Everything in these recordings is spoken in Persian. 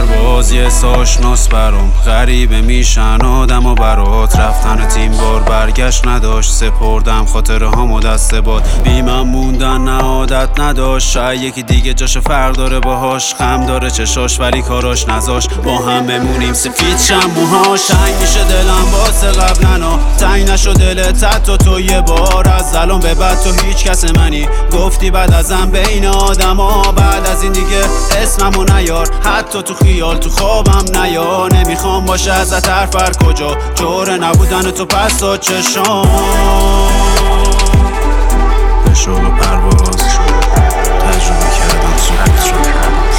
پرواز یه ساشناس برام غریبه میشن آدم و برات رفتن تیم بار برگشت نداشت سپردم خاطره هامو دست باد بی من موندن نه عادت نداشت شاید یکی دیگه جاش فرق داره باهاش خم داره چشاش ولی کاراش نذاش با هم بمونیم سفید شم موهاش تنگ میشه دلم واسه قبلنا تنگ نشو دلت حتی تو یه بار از الان به بعد تو هیچ کس منی گفتی بعد ازم بین آدما بعد از این دیگه اسممو نیار حتی تو خیال تو خوابم نیا نمیخوام باشه ازت حرفر کجا جوره نبودن تو پس تا چشام به شغل پرواز تجربه کردم سکوت رو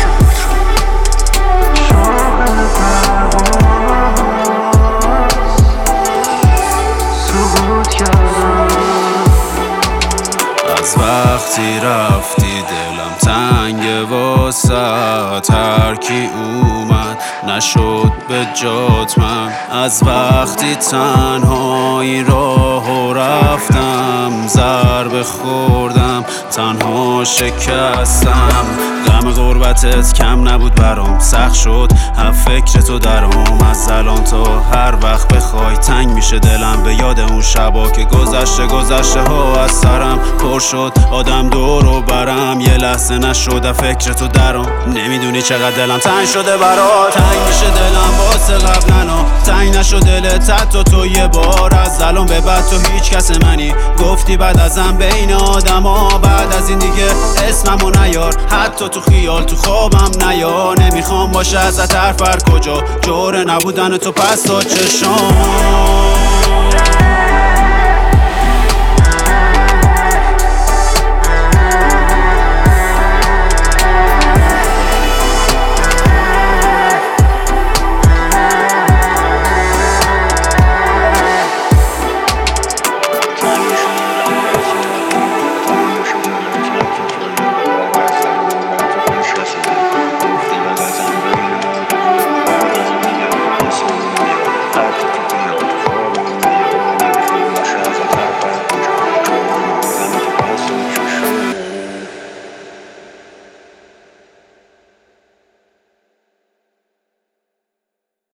از وقتی رفتی دلم تنگ واسه هر کی اومد نشد به جات من از وقتی تنهایی راهو رفتم ضربه خوردم تنها شکستم غم غربتت کم نبود برام سخت شد هم فکر تو درام از الان تا هر وقت بخوای تنگ میشه دلم به یاد اون شبا که گذشته ها از سرم پر شد آدم دور و برم یه لحظه نشد فکر تو درام نمیدونی چقدر دلم تنگ شده برات تنگ میشه دلم واسه قبلنا تنگ نشد دلت حتی تو یه بار از الان به بعد تو هیچ کس منی گفتی بعد ازم بین آدما بعد از این دیگه اسممو نیار حتی تو خیال تو خوابم نیا نمیخوام باشه ازت حرفر کجا جوره نبودن تو پس تا چشام